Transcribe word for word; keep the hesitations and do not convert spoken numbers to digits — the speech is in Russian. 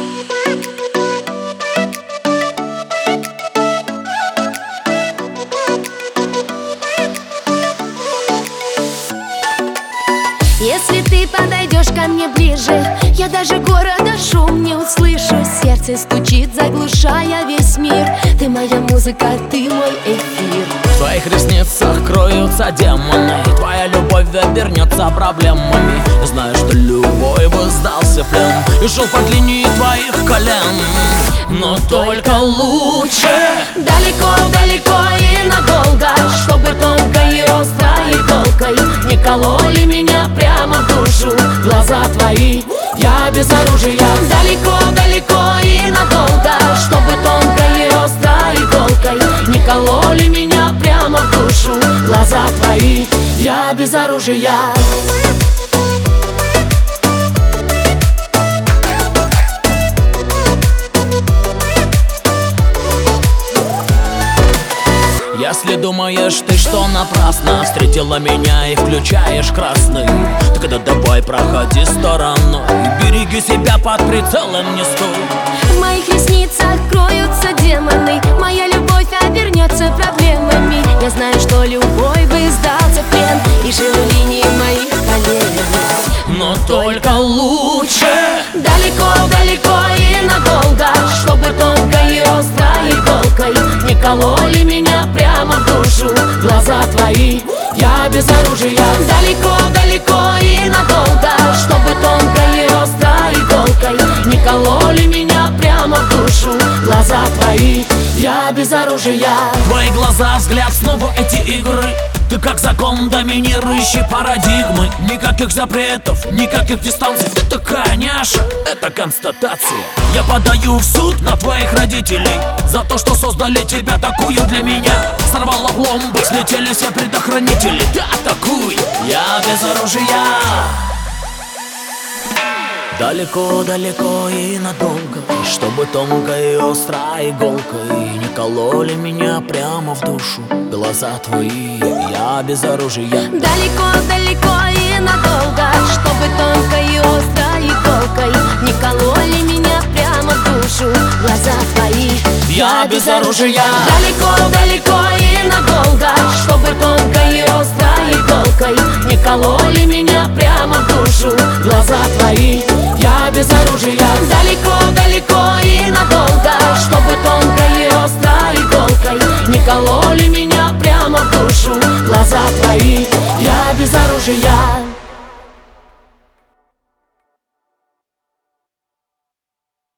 Если ты подойдешь ко мне ближе, я даже города шум не услышу. Сердце стучит, заглушая весь мир. Ты моя музыка, ты мой эфир. В твоих ресницах кроются демоны. Твоя любовь обернется проблемами. Я знаю, что любой бы сдался в плен и шел по линии твоих колен. Но только лучше далеко-далеко и надолго, чтобы тонкой и острой иголкой не кололи меня прямо в душу глаза твои. Я без оружия. Далеко-далеко и надолго, чтобы тонкой и острой иголкой не кололи меня прямо в душу глаза твои. Я без оружия. Если думаешь ты, что напрасно встретила меня и включаешь красный, тогда давай проходи стороной, береги себя, под прицелом не стой. В моих ресницах кроются демоны. Моя любовь обернется проблемами. Я знаю, что любой бы сдался в плен и жил в линии моих колен. Но только лучше далеко-далеко и надолго, чтобы тонкой и острой иголкой не кололи меня прямо в душу глаза твои. Я без оружия. Далеко-далеко и надолго, чтобы тонкой и острой иголкой не кололи меня прямо в душу глаза твои. Я без оружия. Твои глаза, взгляд, снова эти игры. Ты как закон доминирующей парадигмы. Никаких запретов, никаких дистанций. Ты такая няша, это констатация. Я подаю в суд на твоих родителей за то, что создали тебя такую для меня. Сорвала пломбы, слетели все предохранители. Ты атакуй, я без оружия. Далеко-далеко и надолго, чтобы тонкой и острой иголкой не кололи меня прямо в душу глаза твои. Я без оружия. Далеко-далеко и надолго, чтобы тонкой и острой иголкой не кололи меня прямо в душу глаза твои. Я без оружия. Далеко-далеко и надолго, чтобы тонкой и острой иголкой не кололи меня прямо в душу глаза твои.